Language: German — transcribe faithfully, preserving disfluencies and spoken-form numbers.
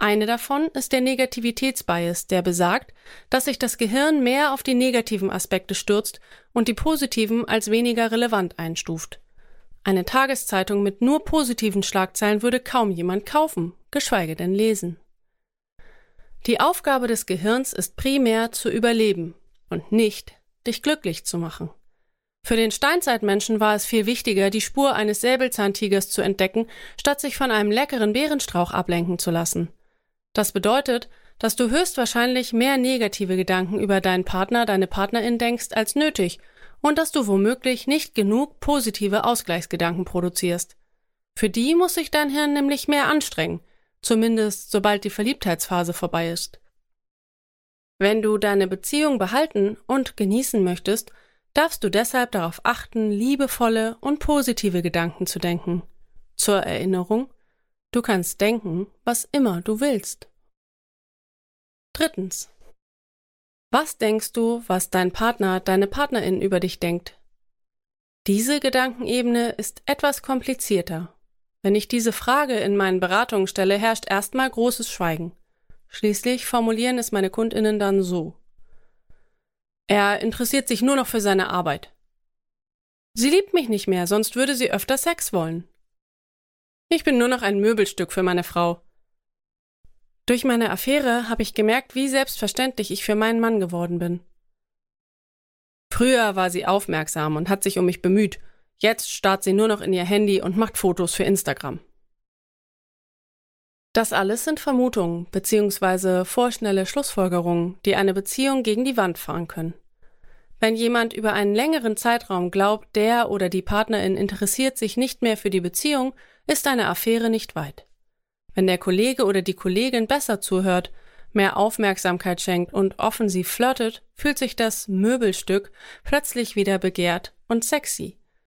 Eine davon ist der Negativitätsbias, der besagt, dass sich das Gehirn mehr auf die negativen Aspekte stürzt und die positiven als weniger relevant einstuft. Eine Tageszeitung mit nur positiven Schlagzeilen würde kaum jemand kaufen, geschweige denn lesen. Die Aufgabe des Gehirns ist primär zu überleben und nicht, dich glücklich zu machen. Für den Steinzeitmenschen war es viel wichtiger, die Spur eines Säbelzahntigers zu entdecken, statt sich von einem leckeren Beerenstrauch ablenken zu lassen. Das bedeutet, dass du höchstwahrscheinlich mehr negative Gedanken über deinen Partner, deine Partnerin denkst als nötig und dass du womöglich nicht genug positive Ausgleichsgedanken produzierst. Für die muss sich dein Hirn nämlich mehr anstrengen, zumindest sobald die Verliebtheitsphase vorbei ist. Wenn du deine Beziehung behalten und genießen möchtest, darfst du deshalb darauf achten, liebevolle und positive Gedanken zu denken. Zur Erinnerung, du kannst denken, was immer du willst. Drittens. Was denkst du, was dein Partner, deine Partnerin über dich denkt? Diese Gedankenebene ist etwas komplizierter. Wenn ich diese Frage in meinen Beratungen stelle, herrscht erstmal großes Schweigen. Schließlich formulieren es meine KundInnen dann so: Er interessiert sich nur noch für seine Arbeit. Sie liebt mich nicht mehr, sonst würde sie öfter Sex wollen. Ich bin nur noch ein Möbelstück für meine Frau. Durch meine Affäre habe ich gemerkt, wie selbstverständlich ich für meinen Mann geworden bin. Früher war sie aufmerksam und hat sich um mich bemüht. Jetzt starrt sie nur noch in ihr Handy und macht Fotos für Instagram. Das alles sind Vermutungen bzw. vorschnelle Schlussfolgerungen, die eine Beziehung gegen die Wand fahren können. Wenn jemand über einen längeren Zeitraum glaubt, der oder die Partnerin interessiert sich nicht mehr für die Beziehung, ist eine Affäre nicht weit. Wenn der Kollege oder die Kollegin besser zuhört, mehr Aufmerksamkeit schenkt und offensiv flirtet, fühlt sich das Möbelstück plötzlich wieder begehrt und sexy.